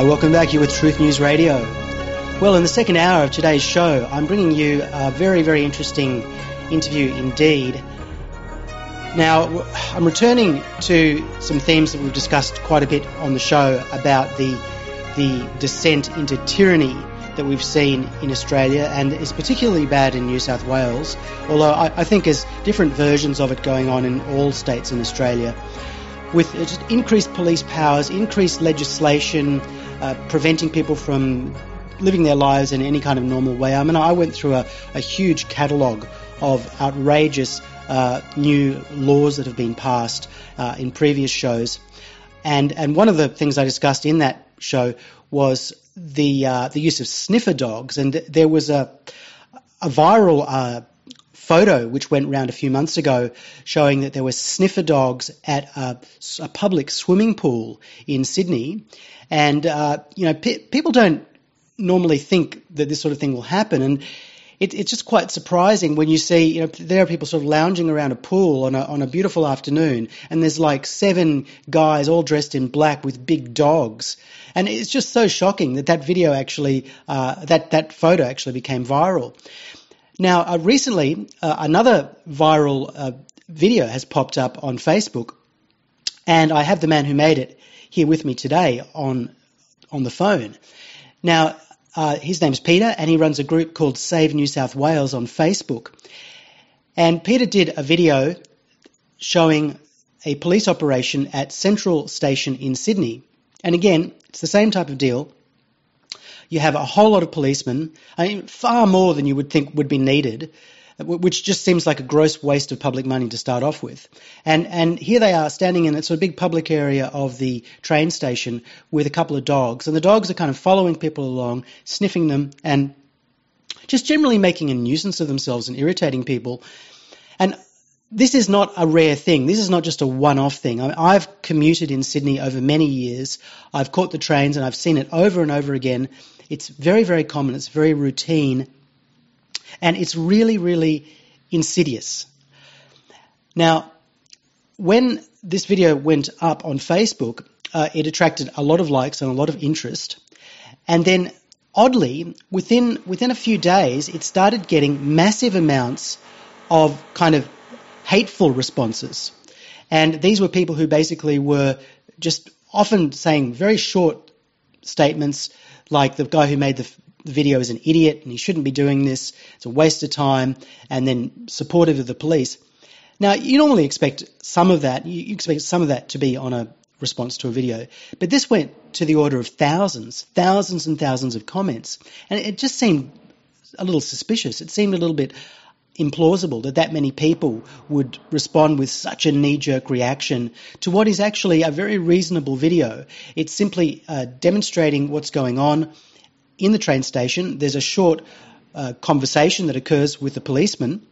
Hi, welcome back. You're with Truth News Radio. Well, in the second hour of today's show, I'm bringing you a very, very interesting interview indeed. Now, I'm returning to some themes that we've discussed quite a bit on the show about the descent into tyranny that we've seen in Australia, and it's particularly bad in New South Wales, although I think there's different versions of it going on in all states in Australia, with just increased police powers, increased legislation, preventing people from living their lives in any kind of normal way. I mean, I went through a huge catalogue of outrageous new laws that have been passed in previous shows. And one of the things I discussed in that show was the use of sniffer dogs. And there was a viral photo which went round a few months ago showing that there were sniffer dogs at a public swimming pool in Sydney. And, people don't normally think that this sort of thing will happen. And it's just quite surprising when you see, there are people sort of lounging around a pool on a beautiful afternoon, and there's like 7 guys all dressed in black with big dogs. And it's just so shocking that video actually, that photo actually became viral. Now, recently, another viral video has popped up on Facebook, and I have the man who made it here with me today on the phone. Now, his name's Peter, and he runs a group called Save New South Wales on Facebook. And Peter did a video showing a police operation at Central Station in Sydney. And again, it's the same type of deal. You have a whole lot of policemen, far more than you would think would be needed, which just seems like a gross waste of public money to start off with. And here they are standing in a sort of big public area of the train station with a couple of dogs. And the dogs are kind of following people along, sniffing them, and just generally making a nuisance of themselves and irritating people. And this is not a rare thing. This is not just a one-off thing. I've commuted in Sydney over many years. I've caught the trains and I've seen it over and over again. It's very, very common. It's very routine. And it's really, really insidious. Now, when this video went up on Facebook, it attracted a lot of likes and a lot of interest. And then, oddly, within a few days, it started getting massive amounts of kind of hateful responses. And these were people who basically were just often saying very short statements, like the guy who made the video is an idiot and he shouldn't be doing this, it's a waste of time, and then supportive of the police. Now, you normally expect some of that, you expect some of that to be on a response to a video, but this went to the order of thousands and thousands of comments, and it just seemed a little suspicious. It seemed a little bit implausible that many people would respond with such a knee-jerk reaction to what is actually a very reasonable video. It's simply demonstrating what's going on in the train station. There's a short conversation that occurs with the policeman,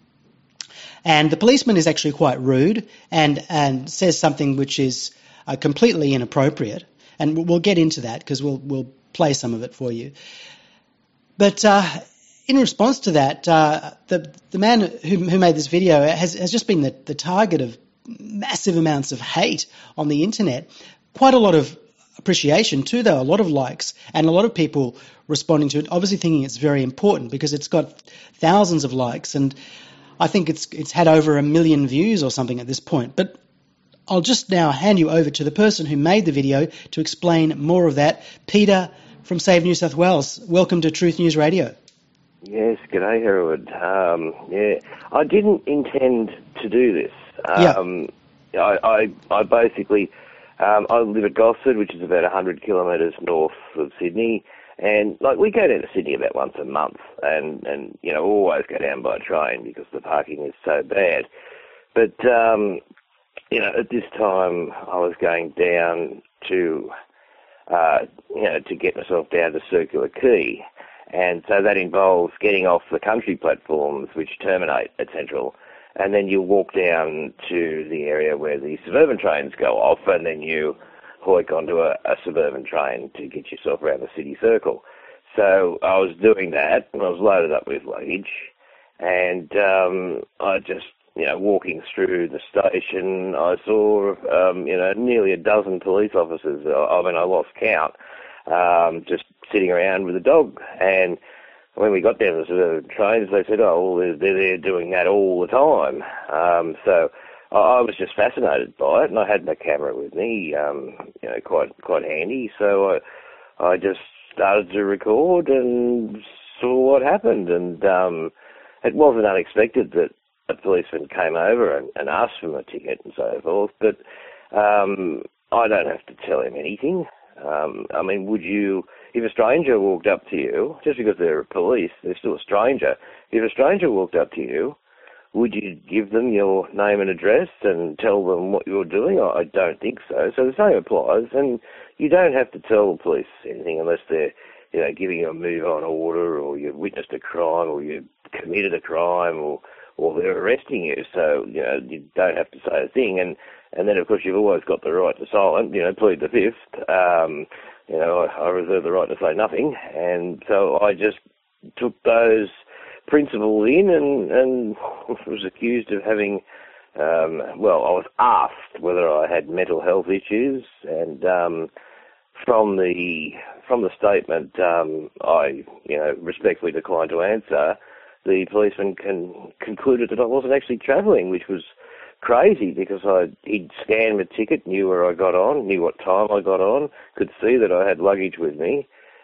and the policeman is actually quite rude and says something which is completely inappropriate, and we'll get into that because we'll play some of it for you. But in response to that, the man who made this video has just been the target of massive amounts of hate on the internet. Quite a lot of appreciation too, though, a lot of likes, and a lot of people responding to it, obviously thinking it's very important because it's got thousands of likes, and I think it's had over 1 million views or something at this point. But I'll just now hand you over to the person who made the video to explain more of that. Peter from Save New South Wales, welcome to Truth News Radio. Yes, g'day, Hereward. I didn't intend to do this. I basically, I live at Gosford, which is about 100 kilometres north of Sydney, and we go down to Sydney about once a month, and always go down by train because the parking is so bad. But at this time I was going down to get myself down to Circular Quay. And so that involves getting off the country platforms which terminate at Central, and then you walk down to the area where the suburban trains go off, and then you hoik onto a suburban train to get yourself around the city circle. So I was doing that, and I was loaded up with luggage, and I just, walking through the station, I saw, nearly a dozen police officers. I lost count. just sitting around with a dog. And when we got down to the trains, they said, oh, well, they're doing that all the time. So I was just fascinated by it, and I had my camera with me, quite handy. So I just started to record and saw what happened. And it wasn't unexpected that a policeman came over and asked for my ticket and so forth, but I don't have to tell him anything. I mean, would you, if a stranger walked up to you, just because they're police, they're still a stranger, if a stranger walked up to you, would you give them your name and address and tell them what you're doing? I don't think so. So the same applies, and you don't have to tell the police anything unless they're, giving you a move-on order, or you've witnessed a crime, or you've committed a crime, or they're arresting you. So, you don't have to say a thing. And then, of course, you've always got the right to silent, plead the fifth. I reserve the right to say nothing. And so I just took those principles in and was accused of having, I was asked whether I had mental health issues. And from the statement, I, respectfully declined to answer. The policeman concluded that I wasn't actually travelling, which was crazy because he'd scanned my ticket, knew where I got on, knew what time I got on, could see that I had luggage with me.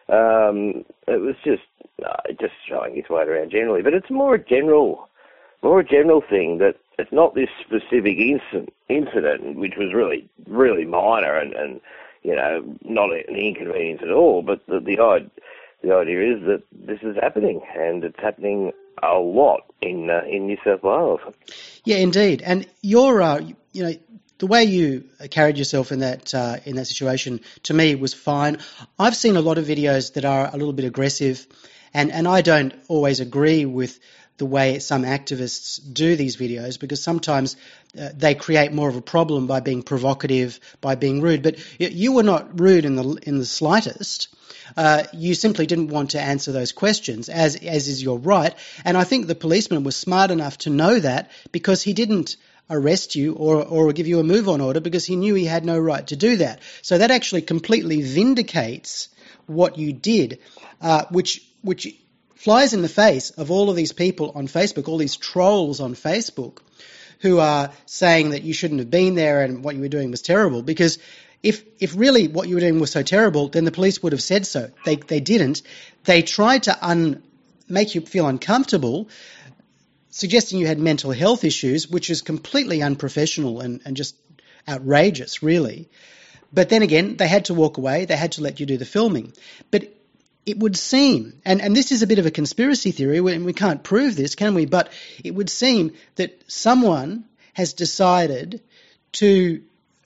It was just showing his weight around generally. But it's more a general thing, that it's not this specific incident, which was really, really minor and not an inconvenience at all. But the idea is that this is happening, and it's happening a lot in New South Wales. Yeah, indeed. And your, the way you carried yourself in that situation, to me, was fine. I've seen a lot of videos that are a little bit aggressive, and I don't always agree with the way some activists do these videos, because sometimes they create more of a problem by being provocative, by being rude. But you were not rude in the slightest. You simply didn't want to answer those questions, as is your right. And I think the policeman was smart enough to know that, because he didn't arrest you or give you a move-on order, because he knew he had no right to do that. So that actually completely vindicates what you did, which flies in the face of all of these people on Facebook, all these trolls on Facebook, who are saying that you shouldn't have been there and what you were doing was terrible. Because if really what you were doing was so terrible, then the police would have said so. They didn't. They tried to make you feel uncomfortable, suggesting you had mental health issues, which is completely unprofessional and just outrageous, really. But then again, they had to walk away. They had to let you do the filming. But it would seem, and this is a bit of a conspiracy theory, and we can't prove this, can we? But it would seem that someone has decided to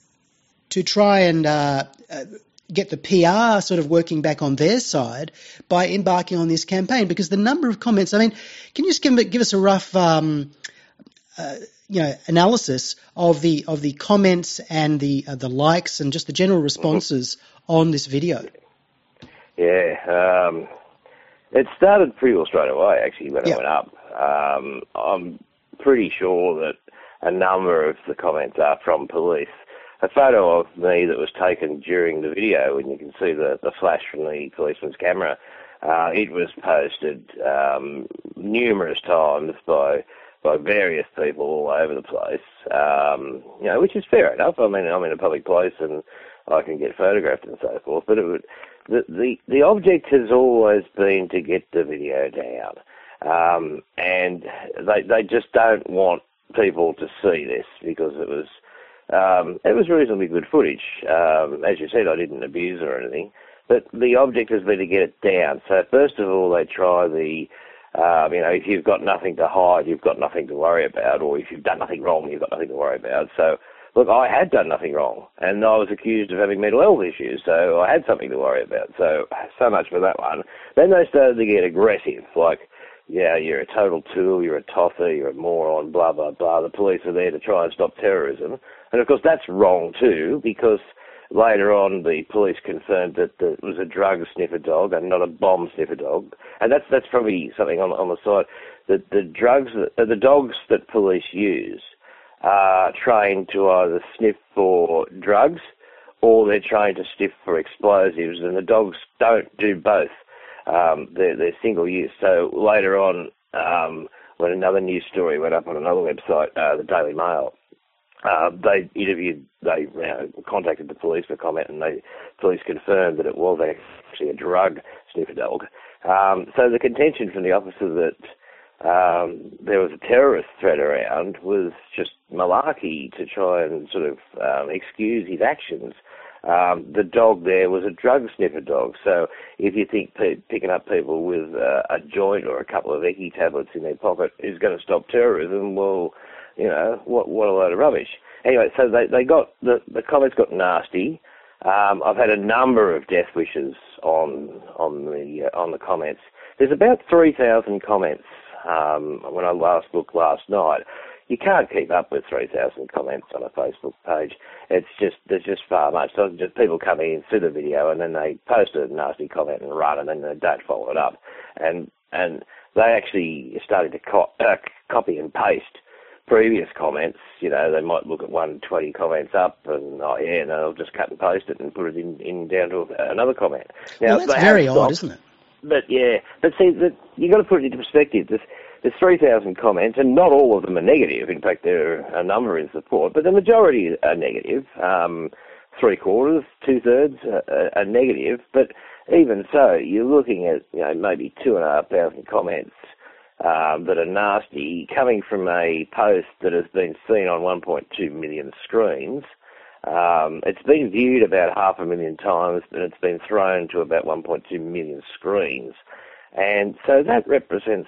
try and get the PR sort of working back on their side by embarking on this campaign, because the number of comments, I mean, can you just give us a rough analysis of the comments and the likes and just the general responses on this video? Yeah, it started pretty well straight away, actually, when it went up. I'm pretty sure that a number of the comments are from police. A photo of me that was taken during the video, and you can see the flash from the policeman's camera, it was posted numerous times by various people all over the place, which is fair enough. I mean, I'm in a public place and I can get photographed and so forth, but the object has always been to get the video down, and they just don't want people to see this, because it was reasonably good footage. As you said, I didn't abuse or anything, but the object has been to get it down. So first of all, they try if you've got nothing to hide, you've got nothing to worry about, or if you've done nothing wrong, you've got nothing to worry about. So, look, I had done nothing wrong, and I was accused of having mental health issues, so I had something to worry about. So much for that one. Then they started to get aggressive, like, yeah, you're a total tool, you're a tosser, you're a moron, blah, blah, blah. The police are there to try and stop terrorism. And, of course, that's wrong, too, because later on the police confirmed that it was a drug sniffer dog and not a bomb sniffer dog. And that's probably something on the side. The dogs that police use are trained to either sniff for drugs or they're trained to sniff for explosives, and the dogs don't do both. They're single use. So later on, when another news story went up on another website, the Daily Mail, they contacted the police for comment, and the police confirmed that it was actually a drug sniffer dog. So the contention from the officer that there was a terrorist threat around was just malarkey to try and sort of excuse his actions. The dog there was a drug sniffer dog, so if you think picking up people with a joint or a couple of Ecki tablets in their pocket is going to stop terrorism, well, what a load of rubbish. Anyway, so they got the comments got nasty. I've had a number of death wishes on the comments. There's about 3,000 comments when I last looked last night. You can't keep up with 3,000 comments on a Facebook page. There's just far much. So just people coming in, see the video, and then they post a nasty comment and run, and then they don't follow it up. And they actually are starting to copy and paste previous comments. They might look at 120 comments up, and they'll just cut and paste it and put it in down to another comment. Now, well, that's very odd, isn't it? But see, you got to put it into perspective. There's 3,000 comments, and not all of them are negative. In fact, there are a number in support, but the majority are negative. 3/4, 2/3 are negative. But even so, you're looking at maybe 2,500 comments that are nasty, coming from a post that has been seen on 1.2 million screens. It's been viewed about 500,000 times, but it's been thrown to about 1.2 million screens. And so that represents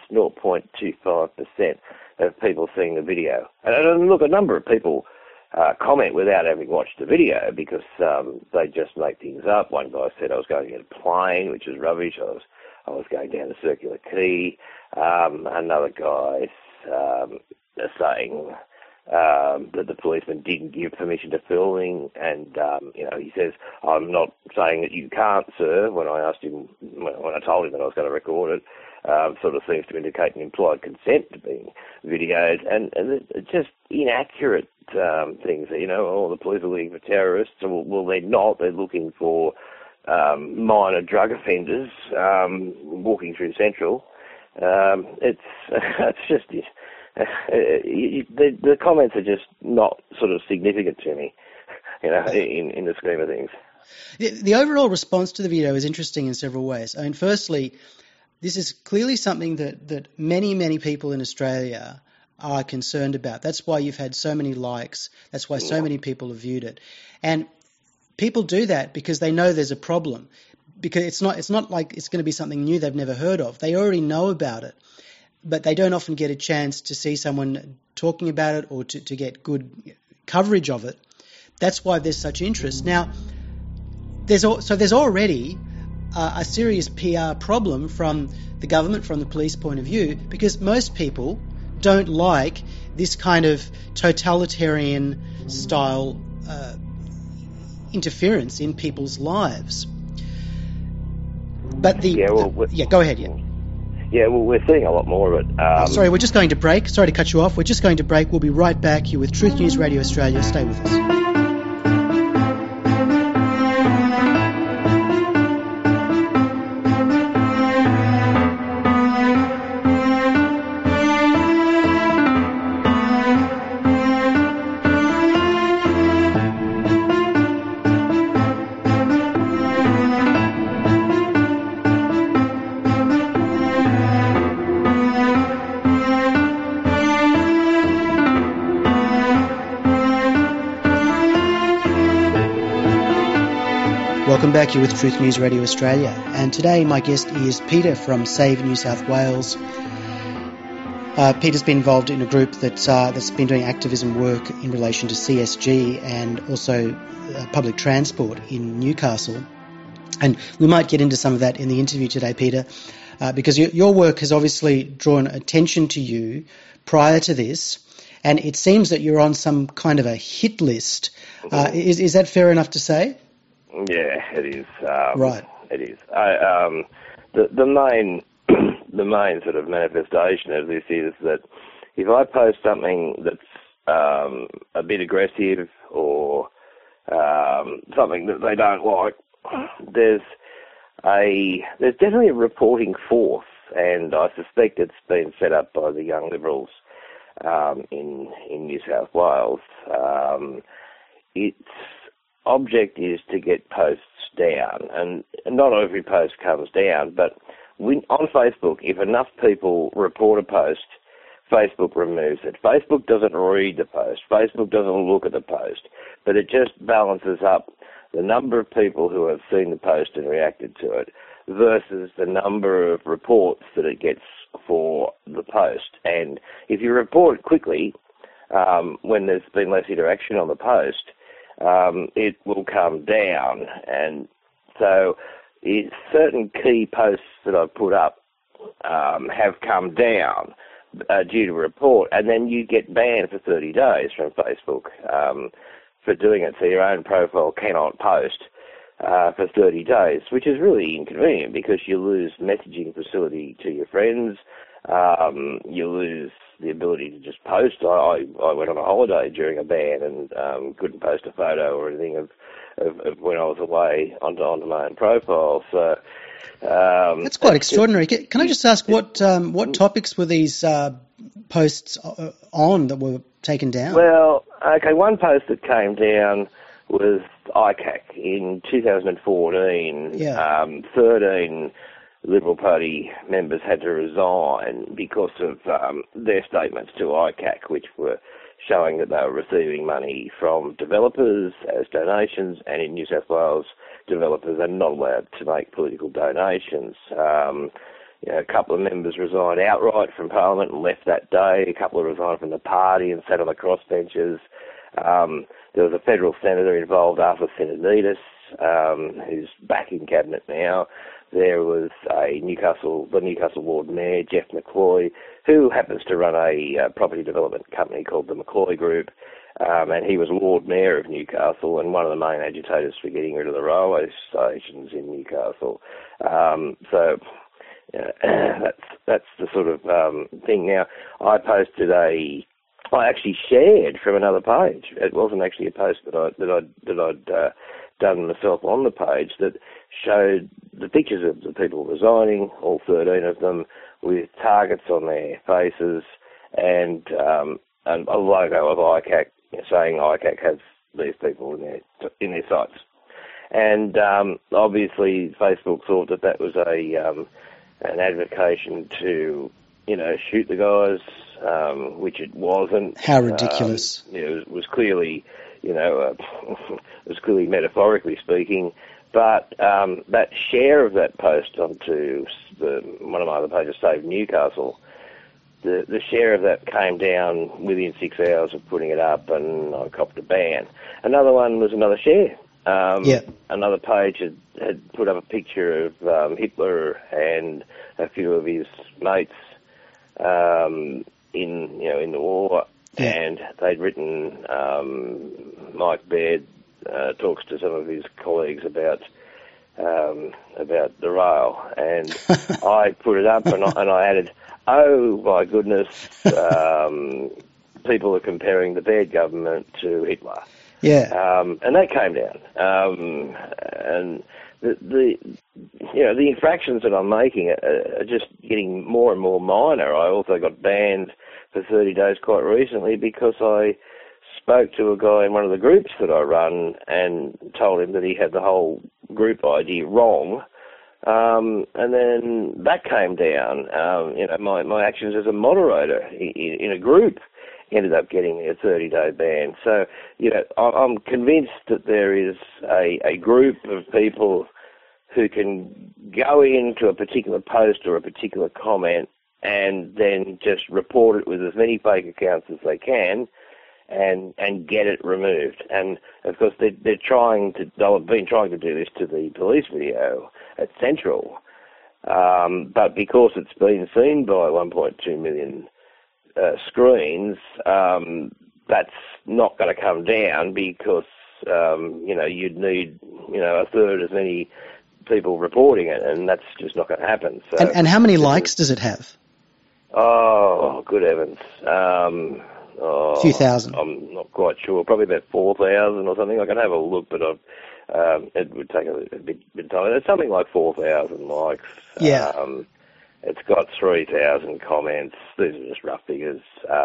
0.25% of people seeing the video. And look, a number of people comment without having watched the video because they just make things up. One guy said, I was going to get a plane, which is rubbish. I was going down the Circular Quay. Another guy saying that the policeman didn't give permission to filming, and he says, I'm not saying that you can't, sir. When I told him that I was going to record it, sort of seems to indicate an implied consent to being videoed, and it's just inaccurate things. The police are looking for terrorists. Well, they're not. They're looking for minor drug offenders walking through Central. It's just the comments are just not sort of significant to me, in the scheme of things. The overall response to the video is interesting in several ways. I mean, firstly, this is clearly something that many, many people in Australia are concerned about. That's why you've had so many likes. That's why so many people have viewed it. And people do that because they know there's a problem. Because it's not like it's going to be something new they've never heard of. They already know about it, but they don't often get a chance to see someone talking about it or to get good coverage of it. That's why there's such interest. Now, there's already a serious PR problem from the government, from the police point of view, because most people don't like this kind of totalitarian style interference in people's lives. But go ahead. Yeah, well, we're seeing a lot more of it. Sorry, we're just going to break. Sorry to cut you off. We're just going to break. We'll be right back here with Truth News Radio Australia. Stay with us. Welcome back. You're with Truth News Radio Australia, and today my guest is Peter from Save New South Wales. Peter's been involved in a group that's been doing activism work in relation to CSG and also public transport in Newcastle. And we might get into some of that in the interview today, Peter, because your work has obviously drawn attention to you prior to this, and it seems that you're on some kind of a hit list. Is that fair enough to say? Yeah, it is. Right. It is. The main sort of manifestation of this is that if I post something that's a bit aggressive or something that they don't like, there's definitely a reporting force, and I suspect it's been set up by the Young Liberals in New South Wales. Its object is to get posts down, and not every post comes down, but on Facebook, if enough people report a post, Facebook removes it. Facebook doesn't read the post. Facebook doesn't look at the post, but it just balances up the number of people who have seen the post and reacted to it versus the number of reports that it gets for the post. And if you report it quickly, when there's been less interaction on the post, it will come down. And so certain key posts that I've put up have come down due to report, and then you get banned for 30 days from Facebook for doing it. So your own profile cannot post for 30 days, which is really inconvenient because you lose messaging facility to your friends. You lose the ability to just post. I went on a holiday during a ban and couldn't post a photo or anything of when I was away onto my own profile. So that's quite extraordinary. Can I just ask what topics were these posts on that were taken down? Well, okay, one post that came down was ICAC in 2014. Yeah. 13 Liberal Party members had to resign because of their statements to ICAC, which were showing that they were receiving money from developers as donations, and in New South Wales, developers are not allowed to make political donations. A couple of members resigned outright from Parliament and left that day. A couple resigned from the party and sat on the crossbenches. There was a federal senator involved, Arthur Sinodinos, who's back in cabinet now. There was the Newcastle Lord Mayor, Jeff McCloy, who happens to run a property development company called the McCloy Group, and he was Lord Mayor of Newcastle and one of the main agitators for getting rid of the railway stations in Newcastle. That's the sort of thing. Now, I actually shared from another page. It wasn't actually a post that I'd done myself on the page that showed the pictures of the people resigning, all 13 of them, with targets on their faces and a logo of ICAC saying ICAC has these people in their sights. And obviously, Facebook thought that was an advocation to shoot the guys, which it wasn't. How ridiculous! It was clearly, it was clearly metaphorically speaking. But that share of that post onto one of my other pages, Save Newcastle, the share of that came down within 6 hours of putting it up, and I copped a ban. Another one was another share. Another page had put up a picture of Hitler and a few of his mates in the war, and they'd written Mike Baird talks to some of his colleagues about the rail, and I put it up and I added, oh my goodness, people are comparing the Baird government to Hitler. Yeah. And that came down. And the infractions that I'm making are just getting more and more minor. I also got banned for 30 days quite recently because I spoke to a guy in one of the groups that I run and told him that he had the whole group ID wrong. And then that came down. My actions as a moderator in a group ended up getting a 30-day ban. So, I'm convinced that there is a group of people who can go into a particular post or a particular comment and then just report it with as many fake accounts as they can and get it removed. And, of course, they've been trying to do this to the police video at Central. But because it's been seen by 1.2 million screens, that's not going to come down because, you'd need, a third as many people reporting it, and that's just not going to happen. So, and how many likes does it have? Oh, good heavens. A few thousand. I'm not quite sure. Probably about 4,000 or something. I can have a look, but it would take a bit of time. It's something like 4,000 likes. Yeah. It's got 3,000 comments. These are just rough figures.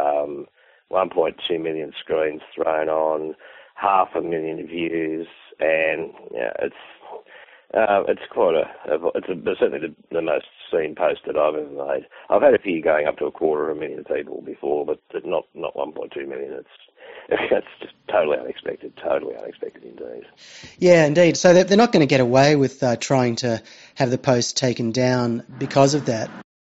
1.2 million screens thrown on, 500,000 views, and yeah, it's quite it's certainly the most seen post that I've ever made. I've had a few going up to 250,000 people before, but not 1.2 million. That's just totally unexpected indeed. Yeah, indeed. So they're not going to get away with trying to have the post taken down because of that.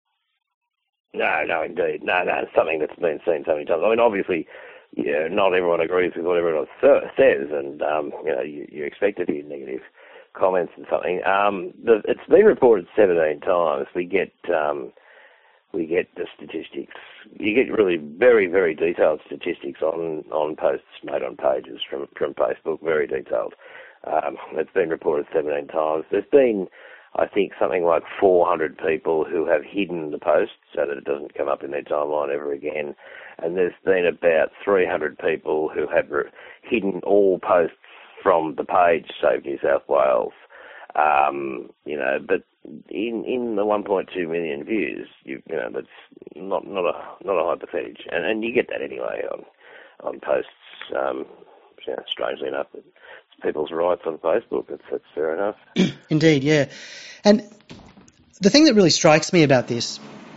No, indeed. No, it's something that's been seen so many times. I mean, obviously, yeah, not everyone agrees with what everyone says, and you expect to hear negative comments and something. It's been reported 17 times. We get the statistics. You get really very, very detailed statistics on posts made on pages from Facebook, very detailed. It's been reported 17 times. There's been, I think, something like 400 people who have hidden the post so that it doesn't come up in their timeline ever again. And there's been about 300 people who have hidden all posts from the page, Save New South Wales. But in the 1.2 million views, that's not a high percentage, and you get that anyway on posts. Strangely enough, it's people's rights on Facebook. That's fair enough. Indeed, yeah. And the thing that really strikes me about this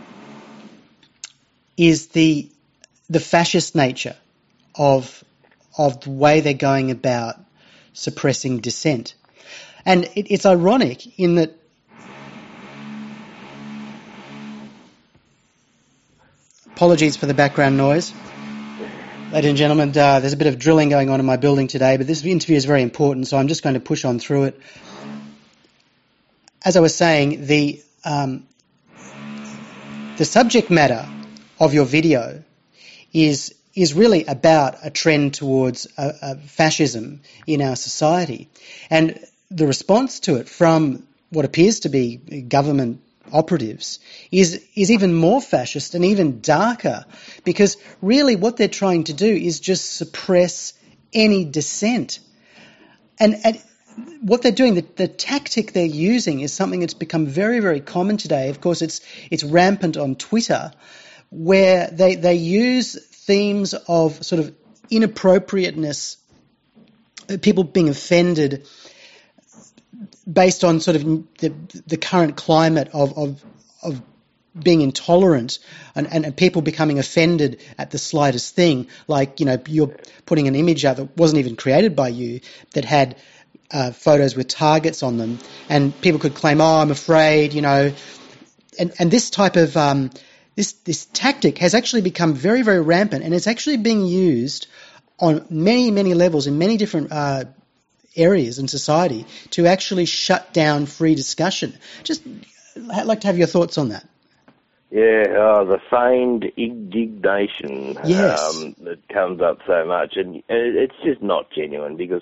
is the fascist nature of the way they're going about suppressing dissent. And it's ironic in that apologies for the background noise. Ladies and gentlemen, there's a bit of drilling going on in my building today, but this interview is very important, so I'm just going to push on through it. As I was saying, the subject matter of your video is really about a trend towards fascism in our society. And the response to it from what appears to be government operatives is even more fascist and even darker, because really what they're trying to do is just suppress any dissent. And what they're doing, the tactic they're using is something that's become very, very common today. Of course, it's rampant on Twitter, where they use themes of sort of inappropriateness, people being offended based on sort of the current climate of being intolerant and people becoming offended at the slightest thing, like, you're putting an image out that wasn't even created by you, that had photos with targets on them, and people could claim, I'm afraid, and this type of this tactic has actually become very, very rampant, and it's actually being used on many, many levels in many different areas in society to actually shut down free discussion. I'd like to have your thoughts on that. Yeah, the feigned indignation that comes up so much, and it's just not genuine, because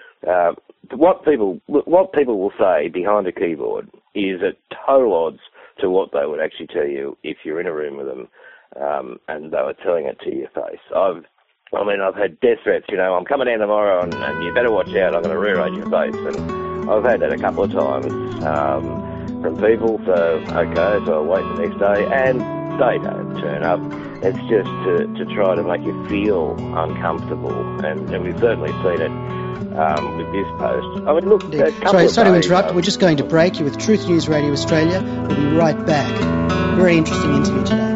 what people will say behind a keyboard is at total odds to what they would actually tell you if you're in a room with them, and they were telling it to your face. I've had death threats, I'm coming down tomorrow and you better watch out, I'm going to rearrange your face. And I've had that a couple of times from people, so I'll wait the next day, and they don't turn up. It's just to try to make you feel uncomfortable, and we've certainly seen it with this post. I mean, look, sorry to interrupt, we're just going to break. You with Truth News Radio Australia. We'll be right back. Very interesting interview today.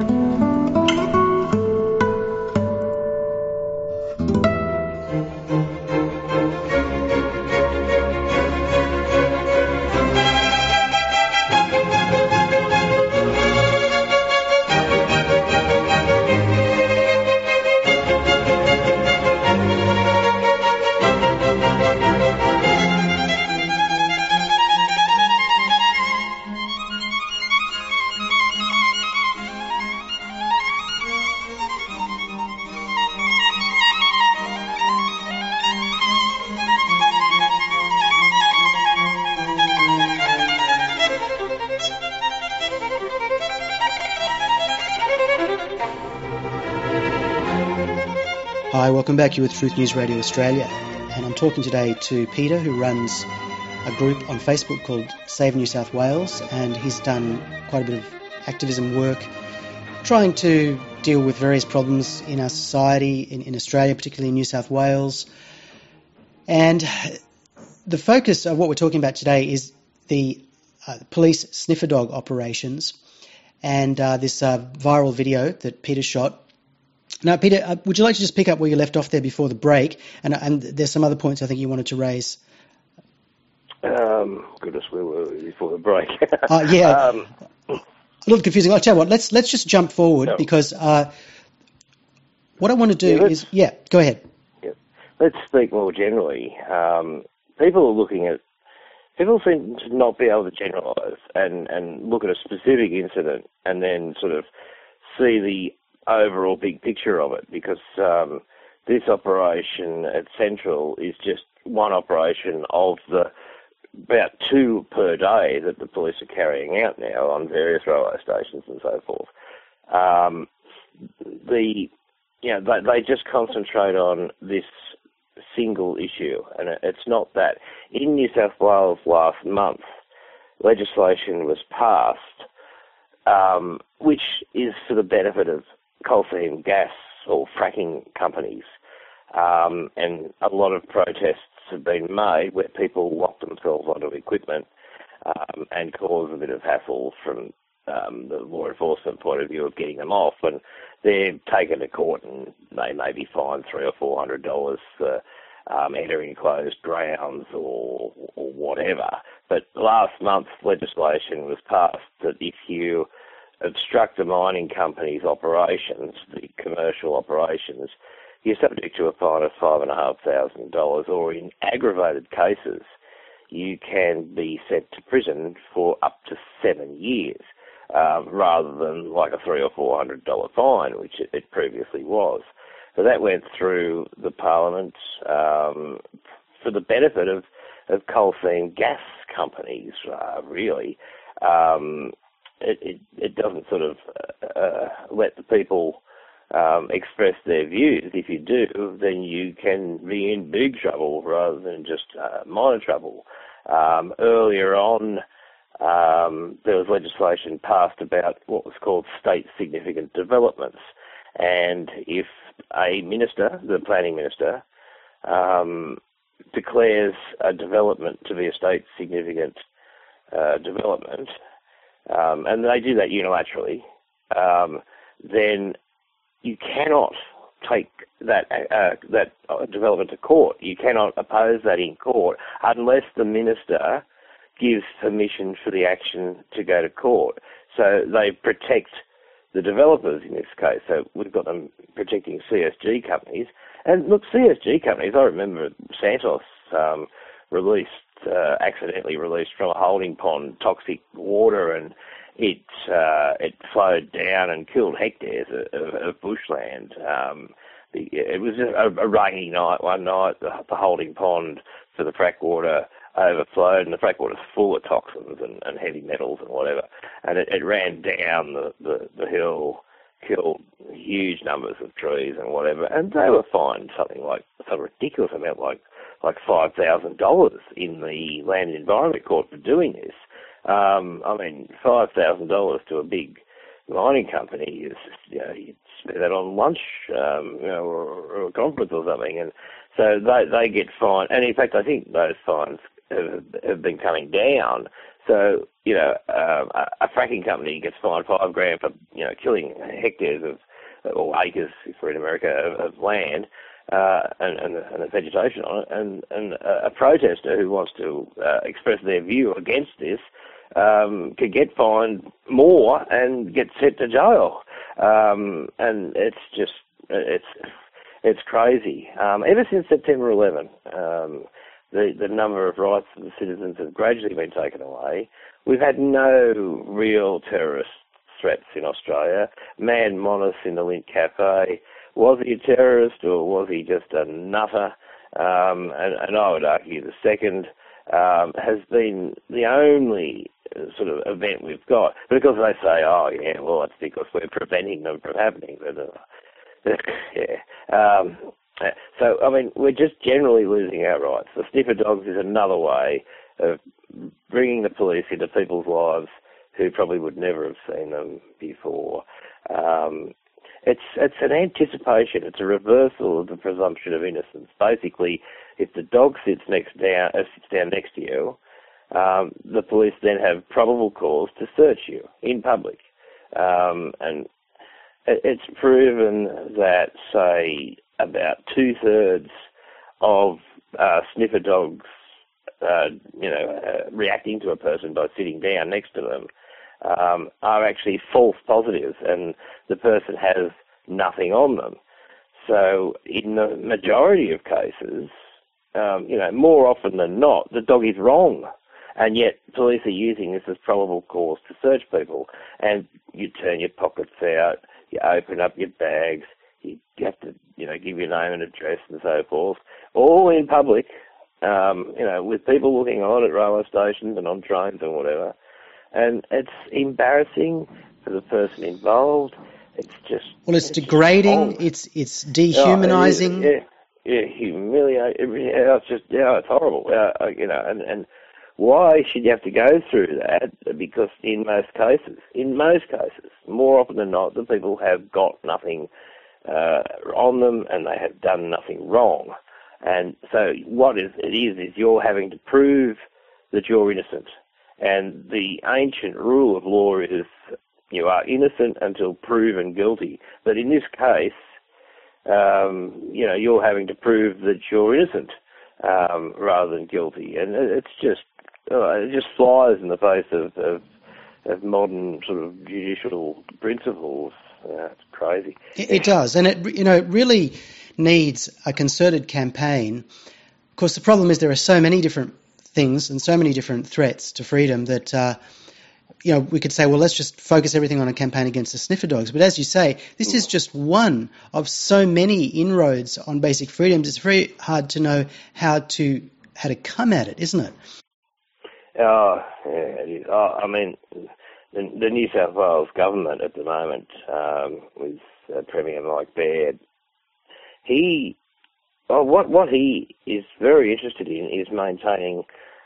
Hi, welcome back. You're with Truth News Radio Australia, and I'm talking today to Peter, who runs a group on Facebook called Save New South Wales, and he's done quite a bit of activism work trying to deal with various problems in our society, in Australia, particularly in New South Wales. And the focus of what we're talking about today is the police sniffer dog operations and this viral video that Peter shot. Now, Peter, would you like to just pick up where you left off there before the break? And there's some other points I think you wanted to raise. Goodness, where were we before the break? Yeah, a little confusing. I'll tell you what, let's just jump forward because what I want to do is... Yeah, go ahead. Yeah. Let's speak more generally. People seem to not be able to generalise and look at a specific incident and then sort of see the overall big picture of it, because this operation at Central is just one operation of the about 2 per day that the police are carrying out now on various railway stations and so forth. They just concentrate on this single issue, and it's not that. In New South Wales last month, legislation was passed which is for the benefit of coal seam gas or fracking companies, and a lot of protests have been made where people lock themselves onto equipment and cause a bit of hassle from the law enforcement point of view of getting them off, and they're taken to court and they may be fined $300 or $400 for entering closed grounds or whatever. But last month legislation was passed that if you obstruct a mining company's operations, the commercial operations, you're subject to a fine of $5,500, or in aggravated cases, you can be sent to prison for up to 7 years, rather than like a $300 or $400 fine, which it previously was. So that went through the Parliament for the benefit of coal seam gas companies, really. It doesn't sort of let the people express their views. If you do, then you can be in big trouble rather than just minor trouble. Earlier on, there was legislation passed about what was called state significant developments, and if a minister, the planning minister, declares a development to be a state significant development, and they do that unilaterally, then you cannot take that development to court. You cannot oppose that in court unless the minister gives permission for the action to go to court. So they protect the developers in this case. So we've got them protecting CSG companies. And look, CSG companies, I remember Santos accidentally released from a holding pond toxic water, and it flowed down and killed hectares of bushland. It was a rainy night one night. The holding pond for the frack water overflowed, and the frack water's full of toxins and heavy metals and whatever. And it ran down the hill, killed huge numbers of trees and whatever. And they were fined something like some ridiculous amount, like $5,000 in the Land and Environment Court for doing this. I mean, $5,000 to a big mining company is, you'd spend that on lunch, or a conference or something. And so they get fined. And in fact, I think those fines have been coming down. So, a fracking company gets fined $5,000 for, killing hectares or acres, if we're in America, of land, and the vegetation on it. And a protester who wants to express their view against this could get fined more and get sent to jail. And it's just, it's crazy. Ever since September 11, the number of rights of the citizens have gradually been taken away. We've had no real terrorist threats in Australia. Man Monis in the Lint Cafe, was he a terrorist or was he just a nutter? And I would argue the second has been the only sort of event we've got. But of course they say, oh yeah, well it's because we're preventing them from happening. But, yeah. So, I mean, we're just generally losing our rights. The sniffer dogs is another way of bringing the police into people's lives who probably would never have seen them before. It's an anticipation. It's a reversal of the presumption of innocence. Basically, if the dog sits down next to you, the police then have probable cause to search you in public. And it's proven that, say, about 2/3 of sniffer dogs, reacting to a person by sitting down next to them, are actually false positives, and the person has nothing on them. So in the majority of cases, more often than not, the dog is wrong. And yet police are using this as probable cause to search people. And you turn your pockets out, you open up your bags, you have to, give your name and address and so forth, all in public, with people looking on at railway stations and on trains and whatever. And it's embarrassing for the person involved. It's just... Well, it's degrading, it's dehumanising. Humiliating. It's horrible. And why should you have to go through that? Because in most cases, more often than not, the people have got nothing on them and they have done nothing wrong. And so what it is you're having to prove that you're innocent. And the ancient rule of law is you are innocent until proven guilty. But in this case, you're having to prove that you're innocent rather than guilty. And it just flies in the face of modern sort of judicial principles. It's crazy. It does, and it really needs a concerted campaign. Of course, the problem is there are so many different things and so many different threats to freedom that we could say, well, let's just focus everything on a campaign against the sniffer dogs. But as you say, this is just one of so many inroads on basic freedoms. It's very hard to know how to come at it, isn't it? Oh, yeah, it is. I mean, the New South Wales government at the moment, with Premier Mike Baird, what he is very interested in is maintaining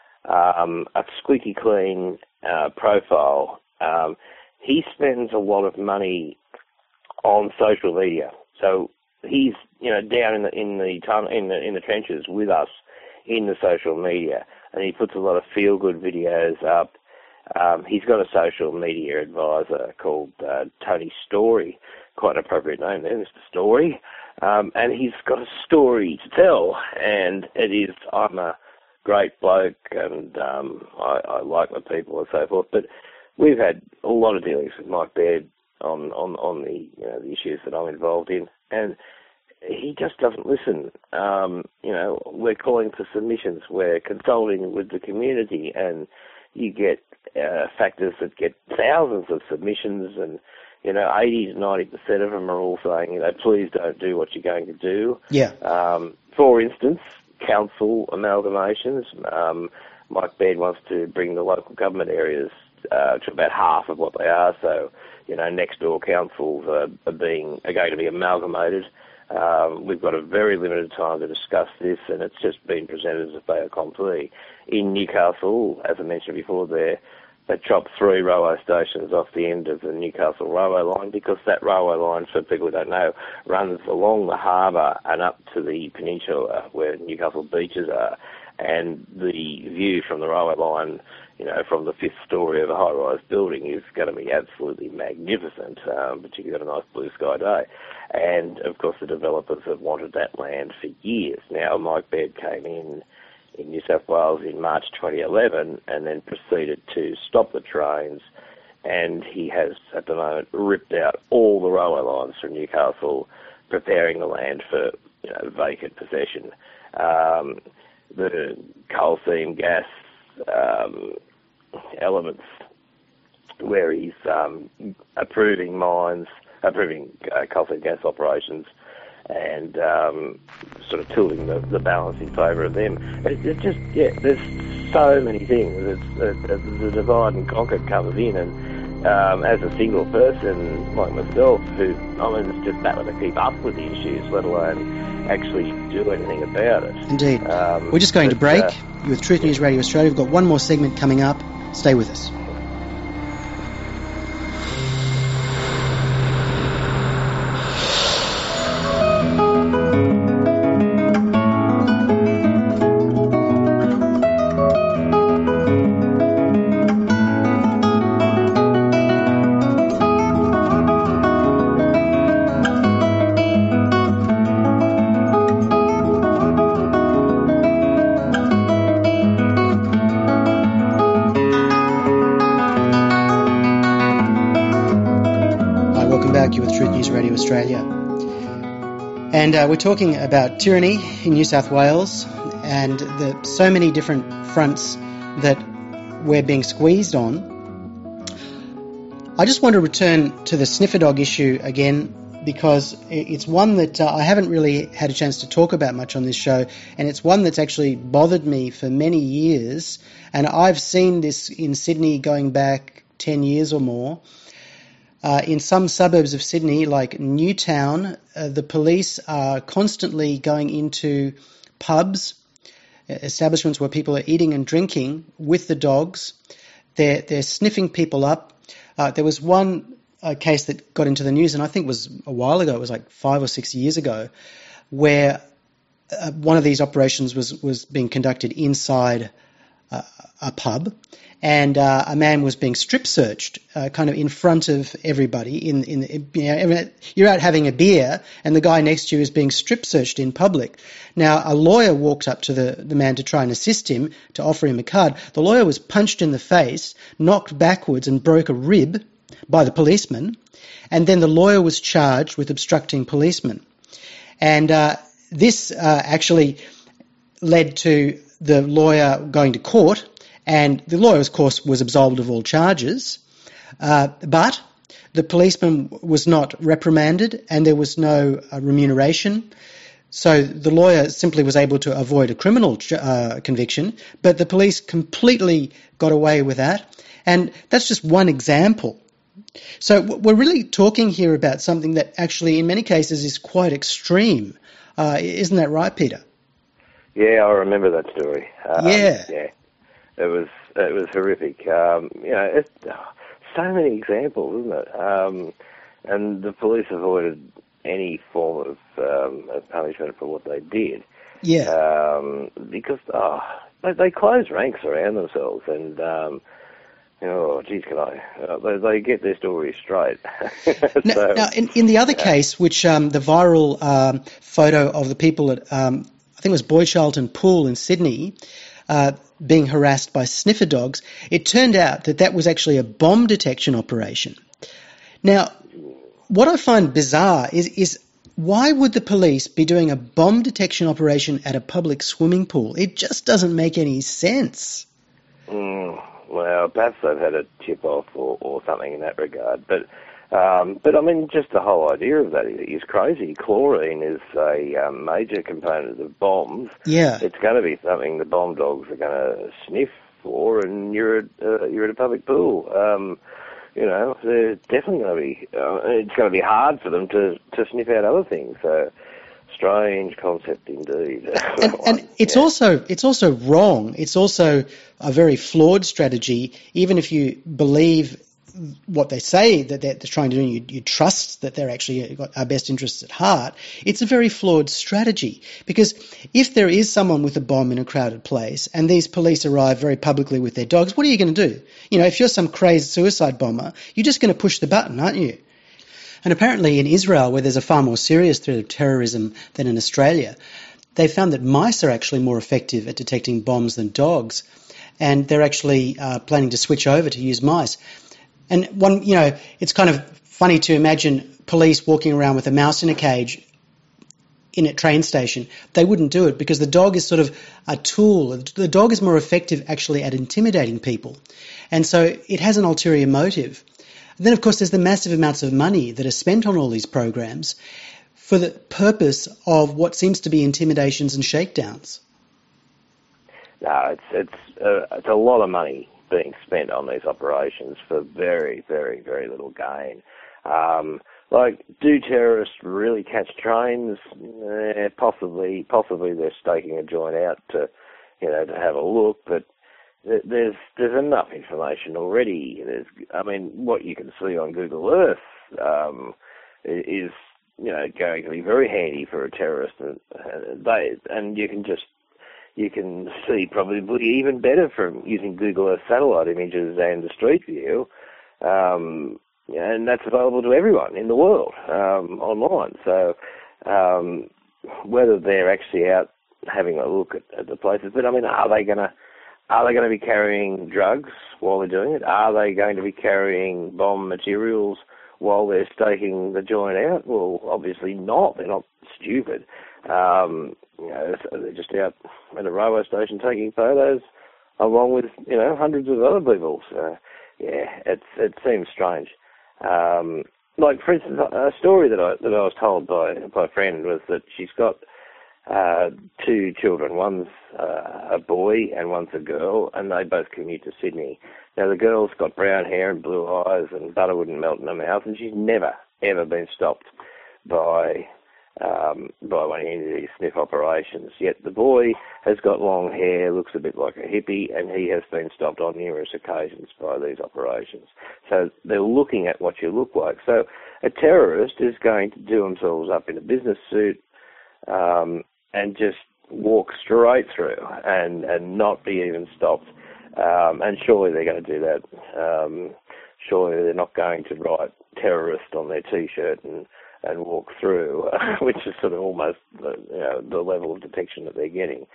a squeaky clean profile. He spends a lot of money on social media, so he's down in the trenches with us in the social media, and he puts a lot of feel good videos up. He's got a social media advisor called Tony Story, quite an appropriate name there, Mr. Story, and he's got a story to tell, and it is, I'm a great bloke and I like my people and so forth, but we've had a lot of dealings with Mike Baird on the the issues that I'm involved in, and he just doesn't listen. We're calling for submissions, we're consulting with the community, and you get factors that get thousands of submissions, and 80 to 90% of them are all saying, please don't do what you're going to do. Yeah. For instance, council amalgamations. Mike Baird wants to bring the local government areas to about half of what they are. So, next door councils are going to be amalgamated. We've got a very limited time to discuss this, and it's just been presented as a fait accompli. In Newcastle, as I mentioned before, they chopped 3 railway stations off the end of the Newcastle railway line, because that railway line, for people who don't know, runs along the harbour and up to the peninsula where Newcastle beaches are. And the view from the railway line, from the 5th story of a high-rise building is going to be absolutely magnificent, particularly on a nice blue sky day. And, of course, the developers have wanted that land for years. Now, Mike Baird came in New South Wales in March 2011 and then proceeded to stop the trains, and he has, at the moment, ripped out all the railway lines from Newcastle, preparing the land for vacant possession. The coal seam gas elements, where he's approving coal seam gas operations and sort of tilting the balance in favour of them. It's just, there's so many things. The divide and conquer comes in, and as a single person like myself, who is just battling to keep up with the issues, let alone actually do anything about it. Indeed. We're just going to break. You're with Truth News Radio Australia. We've got one more segment coming up. Stay with us. Radio Australia. And we're talking about tyranny in New South Wales and so many different fronts that we're being squeezed on. I just want to return to the sniffer dog issue again, because it's one that I haven't really had a chance to talk about much on this show, and it's one that's actually bothered me for many years. And I've seen this in Sydney going back 10 years or more. In some suburbs of Sydney, like Newtown, the police are constantly going into pubs, establishments where people are eating and drinking with the dogs. They're sniffing people up. There was one case that got into the news, and I think it was a while ago, it was like 5 or 6 years ago, where one of these operations was being conducted inside a pub. And a man was being strip searched, kind of in front of everybody. You're out having a beer, and the guy next to you is being strip searched in public. Now, a lawyer walked up to the man to try and assist him, to offer him a card. The lawyer was punched in the face, knocked backwards, and broke a rib by the policeman. And then the lawyer was charged with obstructing policemen. And this actually led to the lawyer going to court. And the lawyer, of course, was absolved of all charges, but the policeman was not reprimanded and there was no remuneration. So the lawyer simply was able to avoid a criminal conviction, but the police completely got away with that. And that's just one example. So we're really talking here about something that actually in many cases is quite extreme. Isn't that right, Peter? Yeah, I remember that story. Yeah. It was horrific. It's so many examples, isn't it? And the police avoided any form of punishment for what they did. Yeah. Because they close ranks around themselves, and they get their stories straight. Now, in the other case, which the viral photo of the people at I think it was Boy Charlton Pool in Sydney. Being harassed by sniffer dogs, it turned out that was actually a bomb detection operation. Now, what I find bizarre is why would the police be doing a bomb detection operation at a public swimming pool? It just doesn't make any sense. Well, perhaps they've had a tip-off or something in that regard, but I mean, just the whole idea of that is crazy. Chlorine is a major component of bombs. Yeah. It's going to be something the bomb dogs are going to sniff for, and you're at a public pool. They're definitely going to be. It's going to be hard for them to sniff out other things. So, strange concept indeed. And it's also wrong. It's also a very flawed strategy. Even if you believe what they say that they're trying to do, you trust that they're actually got our best interests at heart, it's a very flawed strategy. Because if there is someone with a bomb in a crowded place and these police arrive very publicly with their dogs, what are you going to do? If you're some crazed suicide bomber, you're just going to push the button, aren't you? And apparently in Israel, where there's a far more serious threat of terrorism than in Australia, they found that mice are actually more effective at detecting bombs than dogs. And they're actually planning to switch over to use mice. And it's kind of funny to imagine police walking around with a mouse in a cage in a train station. They wouldn't do it because the dog is sort of a tool. The dog is more effective actually at intimidating people. And so it has an ulterior motive. And then, of course, there's the massive amounts of money that are spent on all these programs for the purpose of what seems to be intimidations and shakedowns. No, it's a lot of money being spent on these operations for very, very, very little gain. Do terrorists really catch trains? Possibly they're staking a joint out to have a look, but there's enough information already. What you can see on Google Earth is going to be very handy for a terrorist, and you can see probably even better from using Google Earth satellite images and the Street View, and that's available to everyone in the world online. So whether they're actually out having a look at the places, but are they going to be carrying drugs while they're doing it? Are they going to be carrying bomb materials while they're staking the joint out? Well, obviously not. They're not stupid. So they're just out at a railway station taking photos along with, hundreds of other people. So, it seems strange. For instance, a story that I was told by a friend was that she's got two children. One's a boy and one's a girl, and they both commute to Sydney. Now, the girl's got brown hair and blue eyes, and butter wouldn't melt in her mouth, and she's never, ever been stopped by one of these sniff operations. Yet the boy has got long hair, looks a bit like a hippie, and he has been stopped on numerous occasions by these operations. So they're looking at what you look like. So a terrorist is going to do themselves up in a business suit and just walk straight through and not be even stopped. And surely they're going to do that. Surely they're not going to write terrorist on their T-shirt and walk through, which is sort of almost the level of detection that they're getting.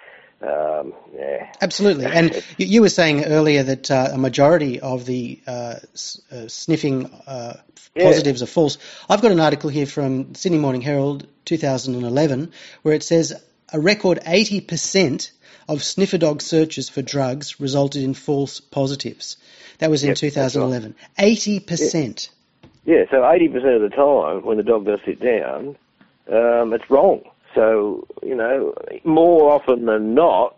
Absolutely. And you were saying earlier that a majority of the sniffing positives are false. I've got an article here from Sydney Morning Herald 2011 where it says a record 80% of sniffer dog searches for drugs resulted in false positives. That was in 2011. Right. 80%. Yeah, so 80% of the time when the dog does sit down, it's wrong. So, more often than not,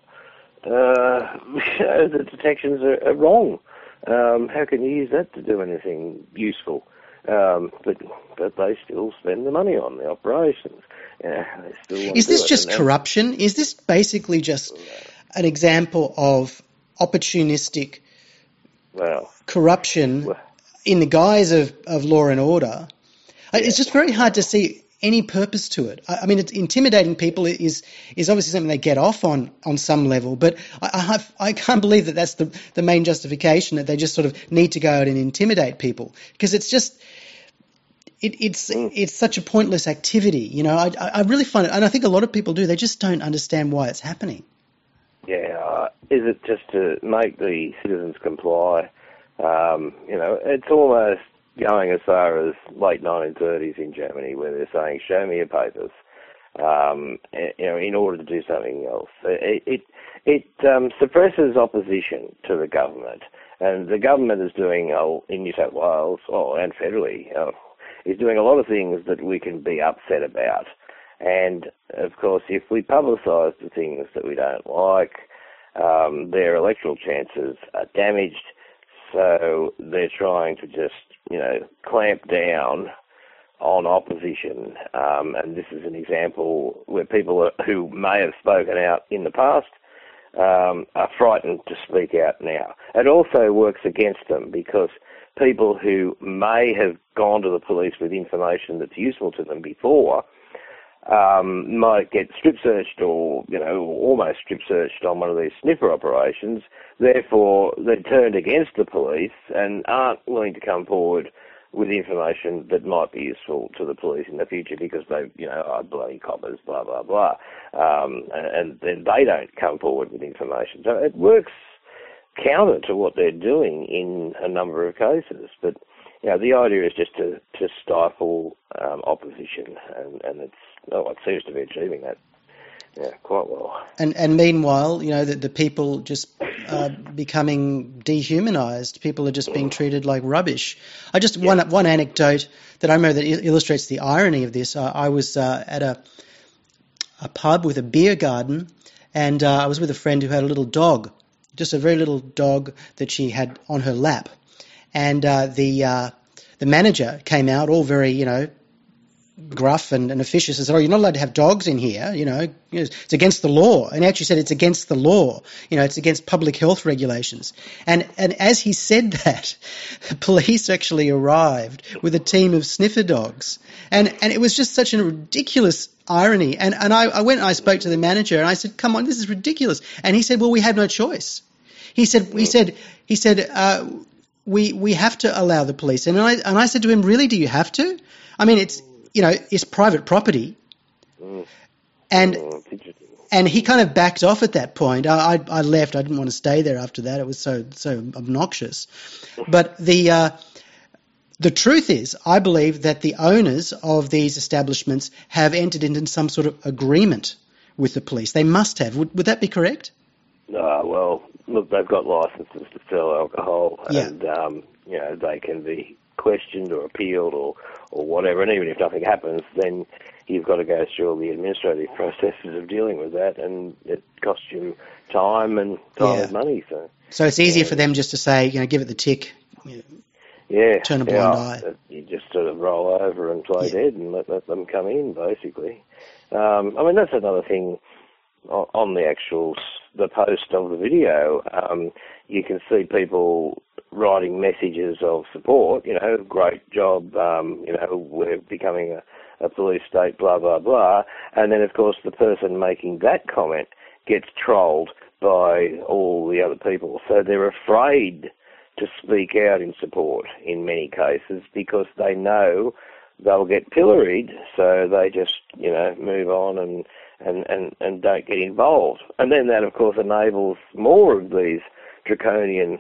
the detections are wrong. How can you use that to do anything useful? But they still spend the money on the operations. They still want Is to this do just corruption? Is this basically just an example of opportunistic corruption in the guise of law and order? It's just very hard to see any purpose to it. It's intimidating people is obviously something they get off on some level, but I can't believe that that's the main justification, that they just sort of need to go out and intimidate people, because it's just it's such a pointless activity. I really find it, and I think a lot of people do. They just don't understand why it's happening. Yeah, is it just to make the citizens comply? It's almost going as far as late 1930s in Germany, where they're saying, show me your papers, in order to do something else. It suppresses opposition to the government, and the government is doing, in New South Wales, and federally, is doing a lot of things that we can be upset about. And, of course, if we publicise the things that we don't like, their electoral chances are damaged. So they're trying to just, clamp down on opposition. And this is an example where people who may have spoken out in the past are frightened to speak out now. It also works against them, because people who may have gone to the police with information that's useful to them before might get strip searched or, almost strip searched on one of these sniffer operations. Therefore, they're turned against the police and aren't willing to come forward with information that might be useful to the police in the future, because they, are bloody coppers, blah, blah, blah. And then they don't come forward with information. So it works counter to what they're doing in a number of cases. But, the idea is just to stifle opposition, and it seems to be achieving that quite well. And meanwhile, the people just becoming dehumanised. People are just being treated like rubbish. One anecdote that I remember that illustrates the irony of this. I was at a pub with a beer garden, and I was with a friend who had a little dog. just a very little dog that she had on her lap. And the manager came out, all very, gruff and officious, and said, "Oh, you're not allowed to have dogs in here. It's against the law." And he actually said it's against the law. It's against public health regulations. And as he said that, the police actually arrived with a team of sniffer dogs. And it was just such a ridiculous irony. And I went and I spoke to the manager and I said, "Come on, this is ridiculous." And he said, "Well, we had no choice." He said, we have to allow the police. And I said to him, "Really, do you have to? I mean, it's private property." And he kind of backed off at that point. I left. I didn't want to stay there after that. It was so obnoxious. But the truth is, I believe that the owners of these establishments have entered into some sort of agreement with the police. They must have. Would that be correct? Well, look, they've got licenses to sell alcohol, Yeah. and they can be questioned or appealed or whatever. And even if nothing happens, then you've got to go through all the administrative processes of dealing with that, and it costs you time and money. So it's easier for them just to say, give it the tick. Turn a blind eye. You just sort of roll over and play dead and let them come in, basically. That's another thing on the post of the video. You can see people writing messages of support, great job, we're becoming a police state, blah, blah, blah. And then, of course, the person making that comment gets trolled by all the other people. So they're afraid to speak out in support in many cases because they know they'll get pilloried, so they just, move on and don't get involved. And then that, of course, enables more of these draconian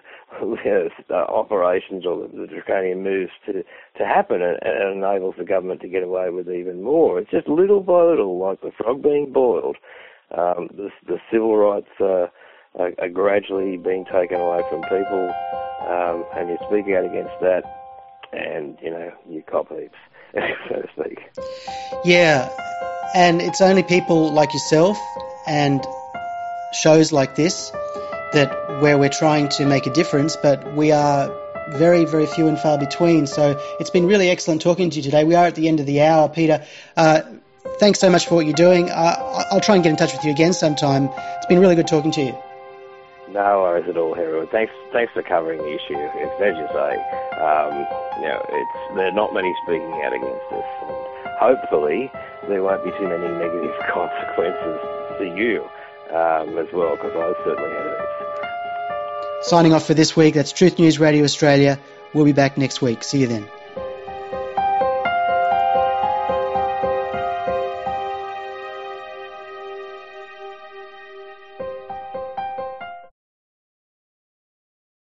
operations or the draconian moves to happen, and it enables the government to get away with even more. It's just little by little, like the frog being boiled. The civil rights are gradually being taken away from people, and you speak out against that, and, you cop heaps, so to speak. Yeah, and it's only people like yourself and shows like this where we're trying to make a difference, but we are very, very few and far between. So it's been really excellent talking to you today. We are at the end of the hour, Peter. Thanks so much for what you're doing. I'll try and get in touch with you again sometime. It's been really good talking to you. No worries at all, Herod. Thanks for covering the issue. It's, as you say, there are not many speaking out against us, and hopefully there won't be too many negative consequences for you as well, because I certainly had it. Signing off for this week, that's Truth News Radio Australia. We'll be back next week. See you then.